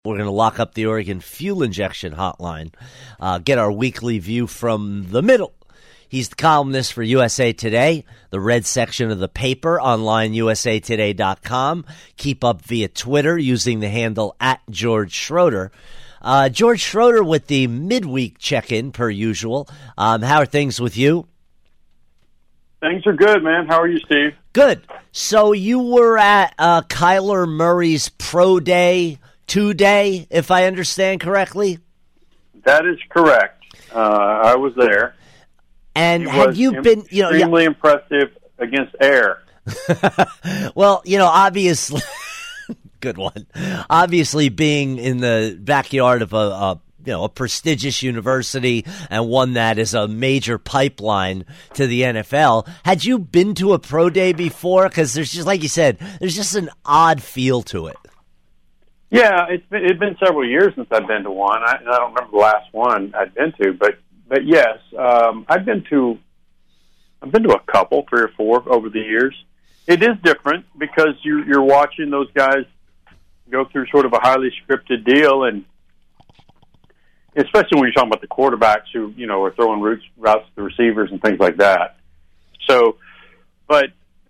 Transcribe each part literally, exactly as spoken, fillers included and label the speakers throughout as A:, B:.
A: We're going to lock up the Oregon Fuel Injection Hotline, uh, get our weekly view from the middle. He's the columnist for U S A Today, the red section of the paper, online U S A today dot com. Keep up via Twitter using the handle at George Schroeder. Uh, George Schroeder with the midweek check-in, per usual. Um, how are things with you?
B: Things are good, man. How are you, Steve?
A: Good. So you were at uh, Kyler Murray's Pro Day today, if I understand correctly?
B: That is correct. Uh, I was there.
A: And
B: he
A: have you
B: im-
A: been, you know,
B: extremely
A: yeah.
B: impressive against air.
A: Well, you know, obviously, good one. Obviously, being in the backyard of a, a you know a prestigious university and one that is a major pipeline to the N F L. Had you been to a pro day before? Because there's just, like you said, there's just an odd feel to it.
B: Yeah, it's been it's been several years since I've been to one. I, I don't remember the last one I'd been to, but but yes, um, I've been to I've been to a couple, three or four over the years. It is different because you you're watching those guys go through sort of a highly scripted deal, and especially when you're talking about the quarterbacks who you know are throwing routes routes to the receivers and things like that. So, but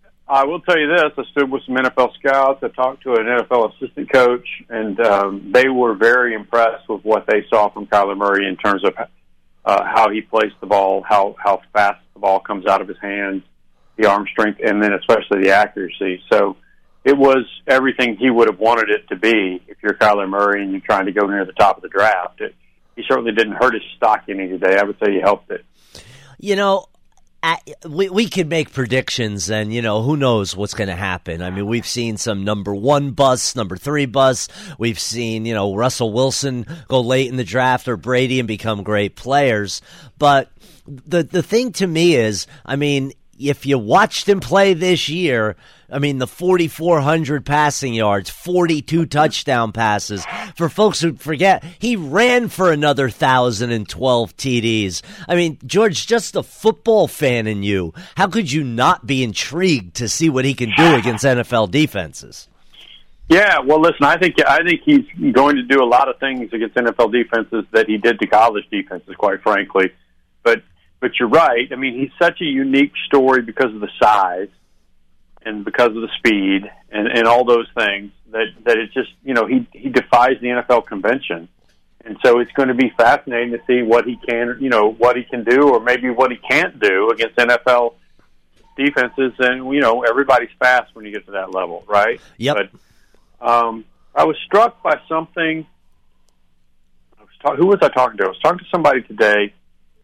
B: I will tell you this, I stood with some N F L scouts, I talked to an N F L assistant coach, and um, they were very impressed with what they saw from Kyler Murray in terms of uh, how he plays the ball, how, how fast the ball comes out of his hands, the arm strength, and then especially the accuracy. So it was everything he would have wanted it to be if you're Kyler Murray and you're trying to go near the top of the draft. It, he certainly didn't hurt his stock any today. I would say he helped it.
A: You know, At, we we could make predictions, and you know who knows what's going to happen. I mean, we've seen some number one busts, number three busts. We've seen you know Russell Wilson go late in the draft or Brady and become great players. But the the thing to me is, I mean, if you watched him play this year, I mean, the forty-four hundred passing yards, forty-two touchdown passes. For folks who forget, he ran for another one thousand twelve T Ds. I mean, George, just a football fan in you, how could you not be intrigued to see what he can do against N F L defenses?
B: Yeah, well, listen, I think I think he's going to do a lot of things against N F L defenses that he did to college defenses, quite frankly. But but you're right. I mean, he's such a unique story because of the size and because of the speed and, and all those things that, that it's just, you know, he, he defies the N F L convention. And so it's going to be fascinating to see what he can, you know, what he can do or maybe what he can't do against N F L defenses. And, you know, everybody's fast when you get to that level, right?
A: Yep.
B: But um, I was struck by something. I was talk- who was I talking to? I was talking to somebody today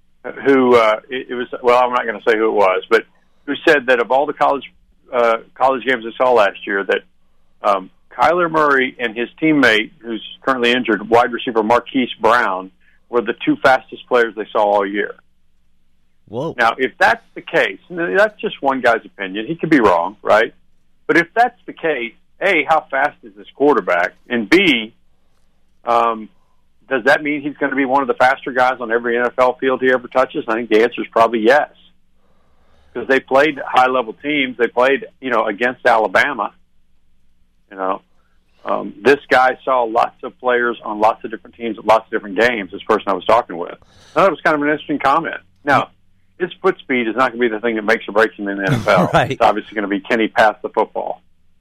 B: who, uh, it, it was, well, I'm not going to say who it was, but who said that of all the college Uh, college games I saw last year, that um, Kyler Murray and his teammate, who's currently injured, wide receiver Marquise Brown, were the two fastest players they saw all year.
A: Whoa.
B: Now, if that's the case, and that's just one guy's opinion. He could be wrong, right? But if that's the case, A, how fast is this quarterback? And B, um, does that mean he's going to be one of the faster guys on every N F L field he ever touches? I think the answer is probably yes. Because they played high-level teams. They played, you know, against Alabama. You know, um, this guy saw lots of players on lots of different teams at lots of different games, this person I was talking with. I thought it was kind of an interesting comment. Now, his foot speed is not going to be the thing that makes or breaks him in the N F L.
A: Right.
B: It's obviously going to be, can he pass the football?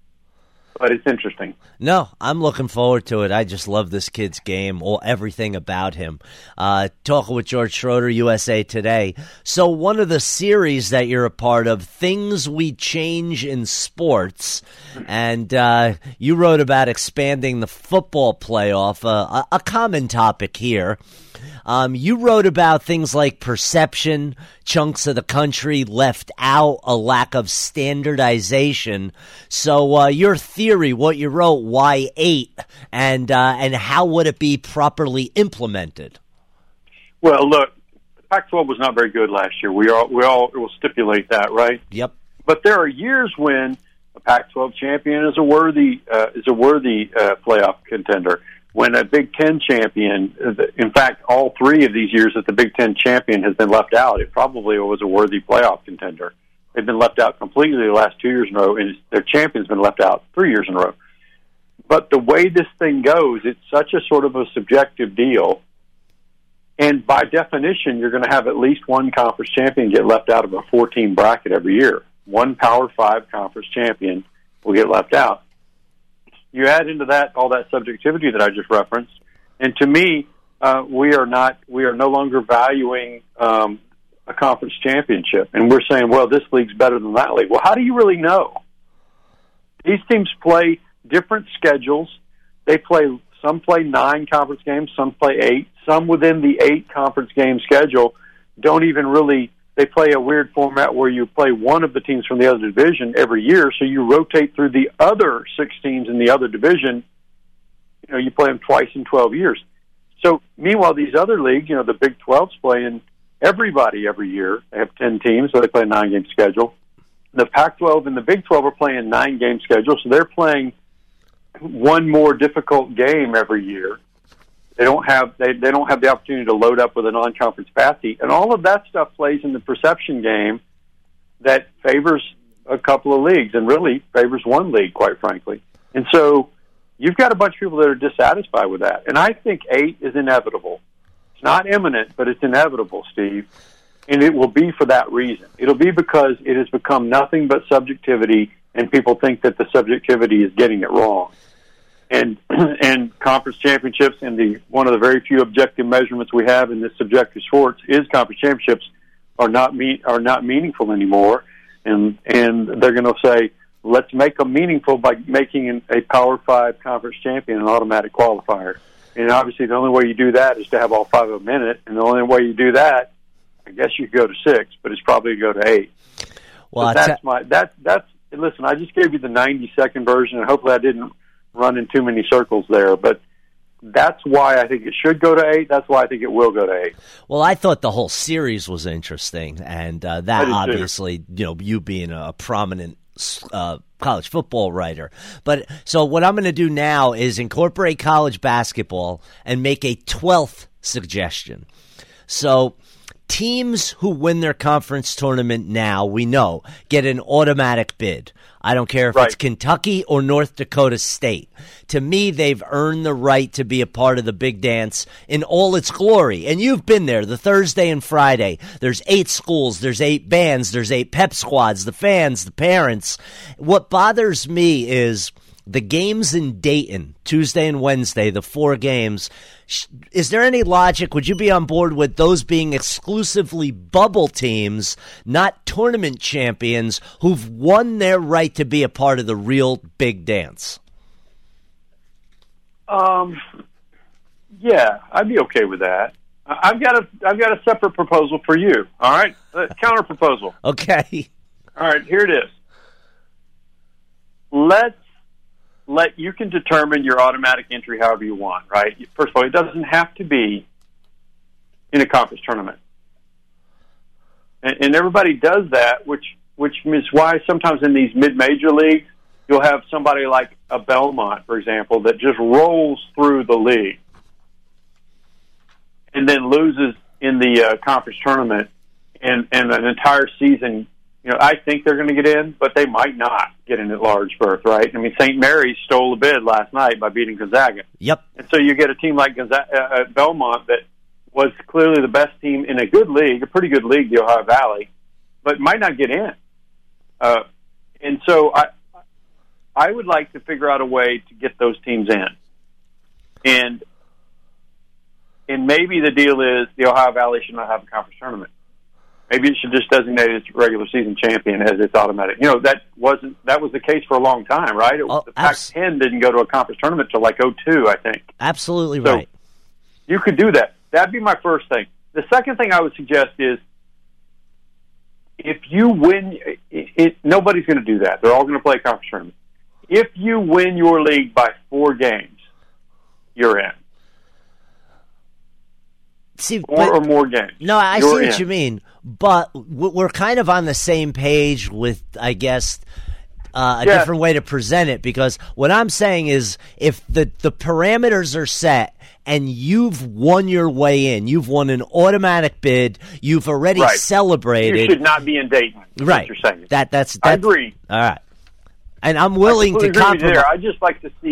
B: But it's interesting.
A: No, I'm looking forward to it. I just love this kid's game, or everything about him. Uh, talking with George Schroeder, U S A Today. So one of the series that you're a part of, Things We Change in Sports, and uh, you wrote about expanding the football playoff, uh, a, a common topic here. Um, you wrote about things like perception, chunks of the country left out, a lack of standardization. So uh, your theory, what you wrote, why eight, and uh, and how would it be properly implemented?
B: Well, look, Pac twelve was not very good last year. We all we all will stipulate that, right?
A: Yep.
B: But there are years when a Pac twelve champion is a worthy uh, is a worthy uh, playoff contender. When a Big Ten champion, in fact, all three of these years that the Big Ten champion has been left out, it probably was a worthy playoff contender. They've been left out completely the last two years in a row, and their champion's been left out three years in a row. But the way this thing goes, it's such a sort of a subjective deal. And by definition, you're going to have at least one conference champion get left out of a four-team bracket every year. One Power Five conference champion will get left out. You add into that all that subjectivity that I just referenced, and to me, uh, we are not, we are no longer valuing um, a conference championship, and we're saying, well, this league's better than that league. Well, how do you really know? These teams play different schedules. They play, some play nine conference games, some play eight. Some within the eight conference game schedule don't even really, they play a weird format where you play one of the teams from the other division every year, so you rotate through the other six teams in the other division. You know, you play them twice in twelve years. So meanwhile, these other leagues, you know, the Big twelve's playing everybody every year. They have ten teams, so they play a nine-game schedule. The Pac twelve and the Big twelve are playing nine-game schedules, so they're playing one more difficult game every year. They don't have they, they don't have the opportunity to load up with a non-conference patsy, and all of that stuff plays in the perception game that favors a couple of leagues and really favors one league, quite frankly. And so you've got a bunch of people that are dissatisfied with that, and I think eight is inevitable. It's not imminent, but it's inevitable, Steve, and it will be for that reason. It'll be because it has become nothing but subjectivity, and people think that the subjectivity is getting it wrong. And and conference championships, and the one of the very few objective measurements we have in this subjective sports is conference championships are not me, are not meaningful anymore, and and they're going to say, let's make them meaningful by making an, a Power Five conference champion an automatic qualifier. And obviously, the only way you do that is to have all five of them in it, and the only way you do that, I guess you could go to six, but it's probably to go to eight. Well, that's my that's that's. Listen, I just gave you the ninety second version, and hopefully, I didn't run in too many circles there, but that's why I think it should go to eight. That's why I think it will go to eight.
A: Well, I thought the whole series was interesting, and uh, that obviously, too. you know, you being a prominent uh, college football writer. But so what I'm going to do now is incorporate college basketball and make a twelfth suggestion. So teams who win their conference tournament now, we know, get an automatic bid. I don't care if right. it's Kentucky or North Dakota State. To me, they've earned the right to be a part of the big dance in all its glory. And you've been there, the Thursday and Friday. There's eight schools, there's eight bands, there's eight pep squads, the fans, the parents. What bothers me is the games in Dayton, Tuesday and Wednesday, the four games. Is there any logic? Would you be on board with those being exclusively bubble teams, not tournament champions who've won their right to be a part of the real big dance?
B: Um, yeah, I'd be okay with that. I've got a I've got a separate proposal for you. All right, uh, counter proposal.
A: Okay.
B: All right, here it is. Let's. Let you can determine your automatic entry however you want, right? First of all, it doesn't have to be in a conference tournament, and, and everybody does that, which which is why sometimes in these mid-major leagues you'll have somebody like a Belmont, for example, that just rolls through the league and then loses in the uh, conference tournament, and and an entire season. You know, I think they're going to get in, but they might not get in at large berth, right? I mean, Saint Mary's stole a bid last night by beating Gonzaga.
A: Yep. And
B: so you get a team like Gonzaga, uh, Belmont that was clearly the best team in a good league, a pretty good league, the Ohio Valley, but might not get in. Uh, and so I, I would like to figure out a way to get those teams in. And and maybe the deal is the Ohio Valley should not have a conference tournament. Maybe it should just designate its regular season champion as its automatic. You know, that wasn't that was the case for a long time, right? It, oh, the Pac ten didn't go to a conference tournament till like oh two, I think.
A: Absolutely
B: so
A: right.
B: You could do that. That'd be my first thing. The second thing I would suggest is if you win, it, it, nobody's going to do that. They're all going to play a conference tournament. If you win your league by four games, you're in.
A: See,
B: four
A: but,
B: or more games.
A: No, I
B: You're
A: see what
B: in.
A: you mean, but we're kind of on the same page with, I guess, uh, a
B: yeah.
A: different way to present it, because what I'm saying is if the, the parameters are set and you've won your way in, you've won an automatic bid, you've already
B: right.
A: celebrated.
B: You should not be in Dayton.
A: Right.
B: What you're saying.
A: That, that's, that's,
B: I agree.
A: All right. And I'm willing
B: I
A: to compromise.
B: there. I just like to see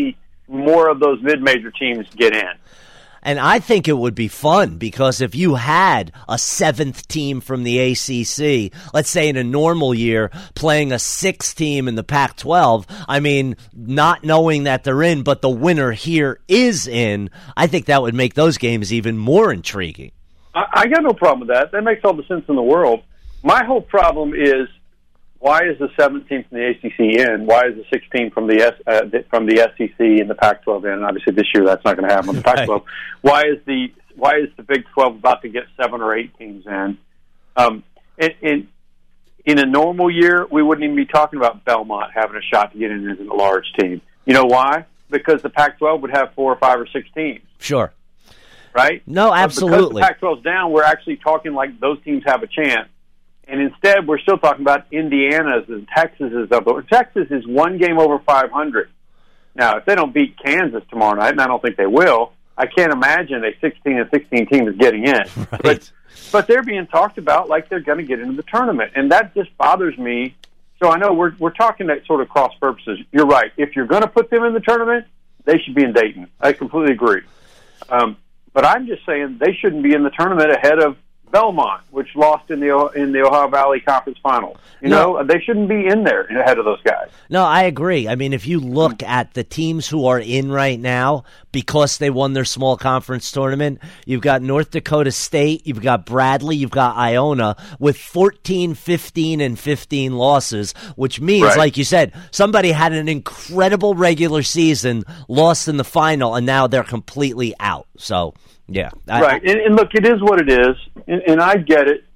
B: more of those mid-major teams get in.
A: And I think it would be fun because if you had a seventh team from the A C C, let's say in a normal year, playing a sixth team in the Pac twelve, I mean, not knowing that they're in, but the winner here is in, I think that would make those games even more intriguing.
B: I, I got no problem with that. That makes all the sense in the world. My whole problem is, why is the seventh team from the A C C in? Why is the sixth team from the S, uh, from the S E C and the Pac twelve in? And obviously this year that's not going to happen on the Pac twelve. Right. Why is the why is the Big twelve about to get seven or eight teams in? Um, in, in in a normal year, we wouldn't even be talking about Belmont having a shot to get in as a large team. You know why? Because the Pac twelve would have four or five or six teams.
A: Sure.
B: Right?
A: No, absolutely.
B: But because the Pac twelve's down, we're actually talking like those teams have a chance. And instead, we're still talking about Indiana's and Texas's. Texas is one game over five hundred. Now, if they don't beat Kansas tomorrow night, and I don't think they will, I can't imagine a sixteen and sixteen team is getting in.
A: Right.
B: But but they're being talked about like they're going to get into the tournament, and that just bothers me. So I know we're we're talking that sort of cross purposes. You're right. If you're going to put them in the tournament, they should be in Dayton. I completely agree. Um, but I'm just saying they shouldn't be in the tournament ahead of Belmont, which lost in the in the Ohio Valley Conference Finals. You
A: no.
B: know, they shouldn't be in there ahead of those guys.
A: No, I agree. I mean, if you look at the teams who are in right now because they won their small conference tournament, you've got North Dakota State, you've got Bradley, you've got Iona with fourteen, fifteen, and fifteen losses, which means, right. like you said, somebody had an incredible regular season, lost in the final, and now they're completely out. So... Yeah,
B: I, right. And, and look, it is what it is, and, and I get it.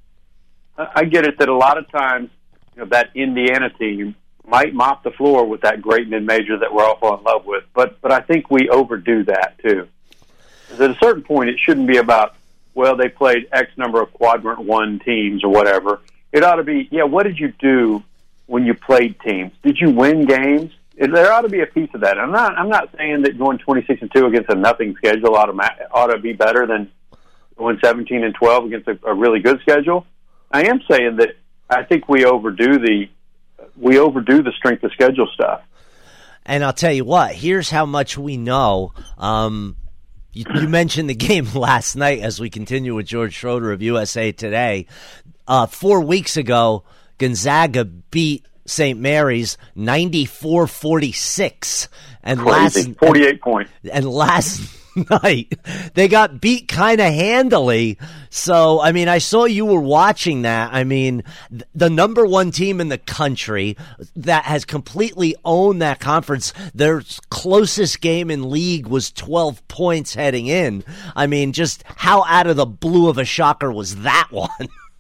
B: I get it that a lot of times, you know, that Indiana team might mop the floor with that great mid-major that we're all fall in love with, but but I think we overdo that too. At a certain point, it shouldn't be about, well, they played X number of quadrant one teams or whatever. It ought to be, yeah, what did you do when you played teams? Did you win games? There ought to be a piece of that. I'm not. I'm not saying that going twenty-six and two against a nothing schedule ought to ought to be better than going seventeen and twelve against a, a really good schedule. I am saying that I think we overdo the we overdo the strength of schedule stuff.
A: And I'll tell you what. Here's how much we know. Um, you, you mentioned the game last night as we continue with George Schroeder of U S A Today. Uh, four weeks ago, Gonzaga beat Saint Mary's ninety-four forty-six, and
B: Crazy.
A: last
B: forty-eight points.
A: And last night they got beat kind of handily. So I mean, I saw you were watching that. I mean, th- the number one team in the country that has completely owned that conference. Their closest game in league was twelve points heading in. I mean, just how out of the blue of a shocker was that one?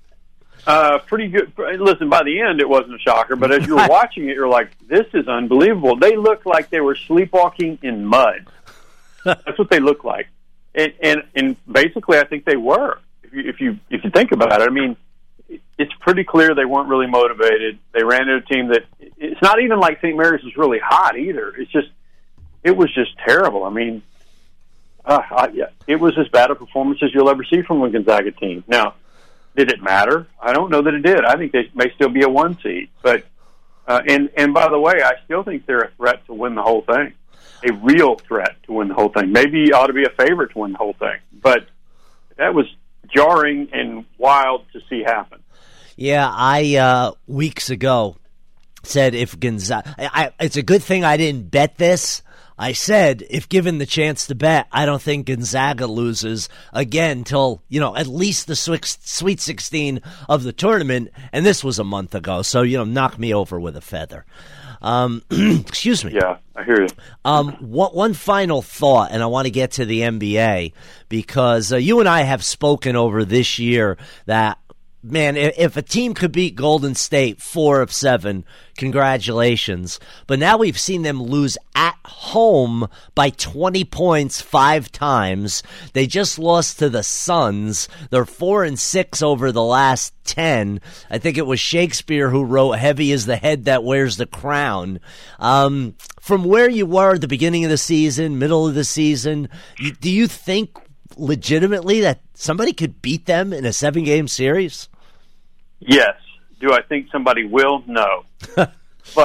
B: Uh, pretty good. Listen, by the end, it wasn't a shocker, but as you're watching it, you're like, this is unbelievable. They looked like they were sleepwalking in mud. That's what they looked like. And, and, and basically, I think they were. If you, if you, if you think about it, I mean, it's pretty clear they weren't really motivated. They ran into a team that, it's not even like Saint Mary's was really hot either. It's just, it was just terrible. I mean, uh, I, yeah, it was as bad a performance as you'll ever see from a Gonzaga team. Now, did it matter? I don't know that it did. I think they may still be a one seed. But uh, and and by the way, I still think they're a threat to win the whole thing, a real threat to win the whole thing. Maybe ought to be a favorite to win the whole thing. But that was jarring and wild to see happen.
A: Yeah, I uh, weeks ago said if Gonzaga, I, it's a good thing I didn't bet this. I said, if given the chance to bet, I don't think Gonzaga loses again till, you know, at least the Sweet sixteen of the tournament. And this was a month ago. So, you know, knock me over with a feather. Um, excuse me.
B: Yeah, I hear you.
A: Um, one, one final thought, and I want to get to the N B A because uh, you and I have spoken over this year that, man, if a team could beat Golden State four of seven, congratulations. But now we've seen them lose at home by twenty points five times. They just lost to the Suns. They're four and six over the last ten. I think it was Shakespeare who wrote, "Heavy is the head that wears the crown." Um, from where you were at the beginning of the season, middle of the season, you, do you think legitimately that somebody could beat them in a seven-game series?
B: Yes. Do I think somebody will? No. But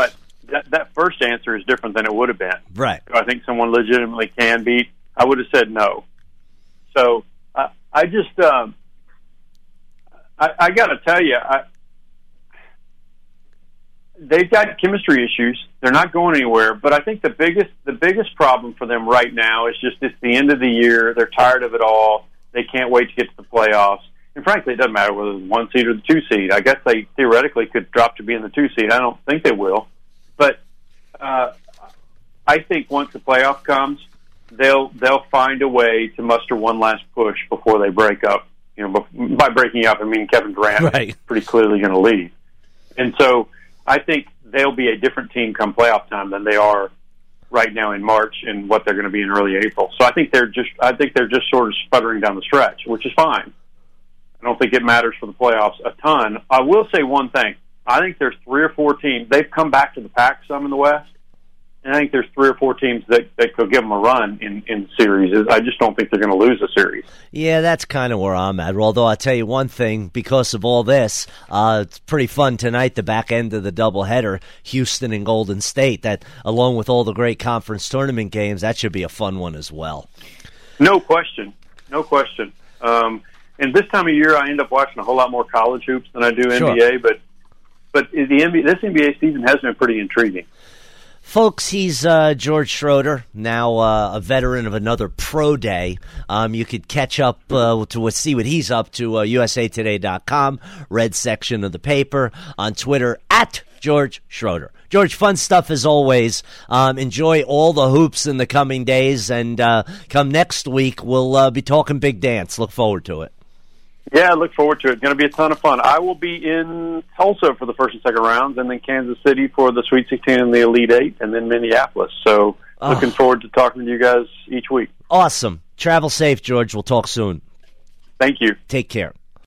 B: that, that first answer is different than it would have been.
A: Right.
B: Do I think someone legitimately can beat? I would have said no. So uh, I just, um, I, I got to tell you, I, they've got chemistry issues. They're not going anywhere. But I think the biggest, the biggest problem for them right now is just it's the end of the year. They're tired of it all. They can't wait to get to the playoffs. And frankly, it doesn't matter whether it's one seed or the two seed. I guess they theoretically could drop to be in the two seed. I don't think they will. But uh, I think once the playoff comes, they'll they'll find a way to muster one last push before they break up. You know, by breaking up, I mean Kevin Durant
A: right.
B: is pretty clearly going to leave. And so I think they'll be a different team come playoff time than they are right now in March and what they're going to be in early April. So I think they're just I think they're just sort of sputtering down the stretch, which is fine. I don't think it matters for the playoffs a ton. I will say one thing. I think there's three or four teams. They've come back to the pack some in the West, and I think there's three or four teams that, that could give them a run in, in series. I just don't think they're going to lose a series.
A: Yeah, that's kind of where I'm at. Although I'll tell you one thing, because of all this, uh, it's pretty fun tonight, the back end of the doubleheader, Houston and Golden State. That, along with all the great conference tournament games, that should be a fun one as well.
B: No question. No question. Um, and this time of year, I end up watching a whole lot more college hoops than I do
A: Sure.
B: N B A, but but the N B A, this N B A season has been pretty intriguing.
A: Folks, he's uh, George Schroeder, now uh, a veteran of another pro day. Um, you could catch up uh, to see what he's up to, uh, U S A Today dot com, red section of the paper, on Twitter, at George Schroeder. George, fun stuff as always. Um, enjoy all the hoops in the coming days, and uh, come next week, we'll uh, be talking big dance. Look forward to it.
B: Yeah, I look forward to it. It's going to be a ton of fun. I will be in Tulsa for the first and second rounds, and then Kansas City for the Sweet sixteen and the Elite Eight, and then Minneapolis. So oh. looking forward to talking to you guys each week.
A: Awesome. Travel safe, George. We'll talk soon.
B: Thank you.
A: Take care.